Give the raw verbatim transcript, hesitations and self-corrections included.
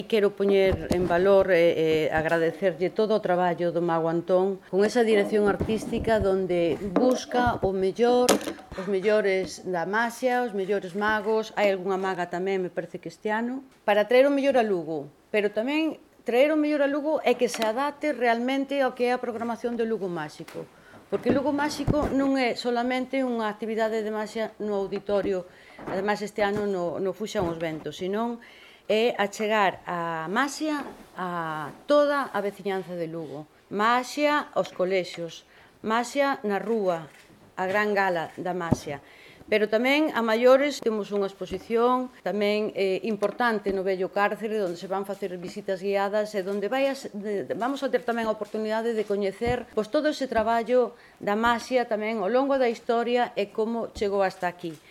Quero poñer en valor e eh, agradecerlle todo o traballo do Mago Antón con esa dirección artística donde busca o mellor, os mellores da maxia, os mellores magos, hai algunha maga tamén, me parece que este ano, para traer o mellor a Lugo, pero tamén traer o mellor a Lugo é que se adapte realmente ao que é a programación do Lugo Máxico. Porque o Lugo Máxico non é solamente unha actividade de maxia no auditorio, ademais este ano no, no Fuxan os Ventos, senón é achegar a maxia a toda a veciñanza de Lugo. Maxia aos colexios, maxia na rúa, a gran gala da maxia. Pero tamén a maiores temos unha exposición tamén eh, importante no vello cárcere onde se van facer visitas guiadas e onde vai a, de, vamos a ter tamén a oportunidade de coñecer pois, todo ese traballo da maxia tamén ao longo da historia e como chegou hasta aquí.